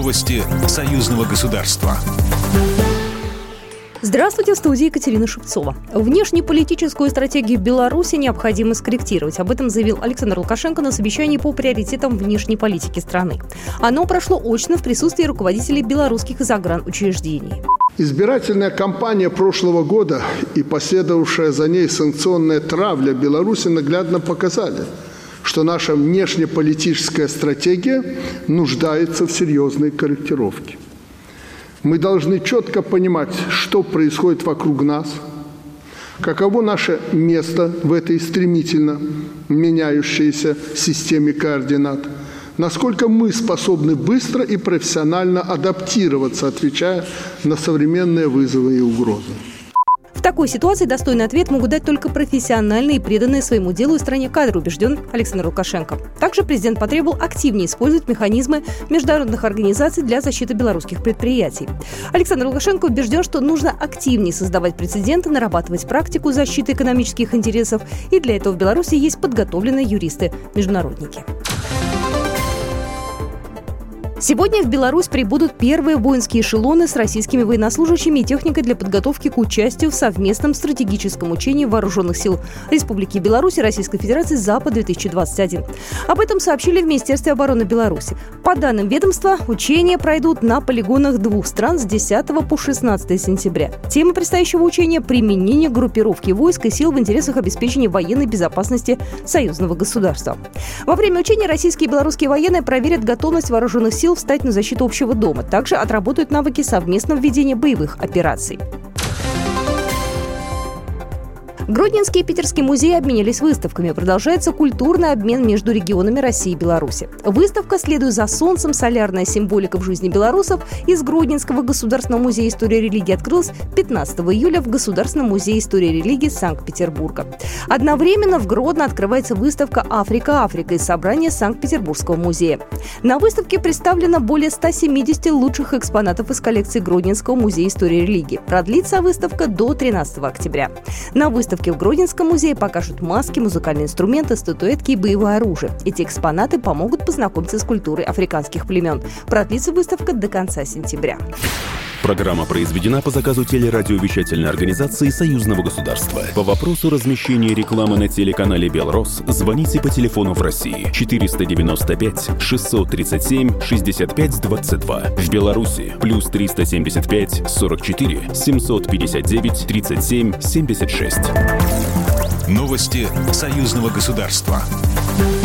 Новости союзного государства. Здравствуйте, в студии Екатерина Шевцова. Внешнеполитическую стратегию Беларуси необходимо скорректировать. Об этом заявил Александр Лукашенко на совещании по приоритетам внешней политики страны. Оно прошло очно в присутствии руководителей белорусских загранучреждений. Избирательная кампания прошлого года и последовавшая за ней санкционная травля Беларуси наглядно показали, что наша внешнеполитическая стратегия нуждается в серьезной корректировке. Мы должны четко понимать, что происходит вокруг нас, каково наше место в этой стремительно меняющейся системе координат, насколько мы способны быстро и профессионально адаптироваться, отвечая на современные вызовы и угрозы. В такой ситуации достойный ответ могут дать только профессиональные и преданные своему делу и стране кадры, убежден Александр Лукашенко. Также президент потребовал активнее использовать механизмы международных организаций для защиты белорусских предприятий. Александр Лукашенко убежден, что нужно активнее создавать прецеденты, нарабатывать практику защиты экономических интересов, и для этого в Беларуси есть подготовленные юристы-международники. Сегодня в Беларусь прибудут первые воинские эшелоны с российскими военнослужащими и техникой для подготовки к участию в совместном стратегическом учении Вооруженных сил Республики Беларусь и Российской Федерации «Запад-2021». Об этом сообщили в Министерстве обороны Беларуси. По данным ведомства, учения пройдут на полигонах двух стран с 10 по 16 сентября. Тема предстоящего учения – применение группировки войск и сил в интересах обеспечения военной безопасности союзного государства. Во время учения российские и белорусские военные проверят готовность вооруженных сил встать на защиту общего дома. Также отработают навыки совместного ведения боевых операций. Гродненский и Питерский музеи обменялись выставками. Продолжается культурный обмен между регионами России и Беларуси. Выставка «Следуй за солнцем. Солярная символика в жизни белорусов» из Гродненского государственного музея истории и религии открылась 15 июля в Государственном музее истории и религии Санкт-Петербурга. Одновременно в Гродно открывается выставка «Африка из собрания Санкт-Петербургского музея». На выставке представлено более 170 лучших экспонатов из коллекции Гродненского музея истории и религии. Продлится выставка до 13 октября. На выставке в Гродненском музее покажут маски, музыкальные инструменты, статуэтки и боевое оружие. Эти экспонаты помогут познакомиться с культурой африканских племен. Продлится выставка до конца сентября. Программа произведена по заказу телерадиовещательной организации Союзного государства. По вопросу размещения рекламы на телеканале «Белрос» звоните по телефону в России 495 637 65 22. В Беларуси плюс 375 44 759 37 76. Новости союзного государства.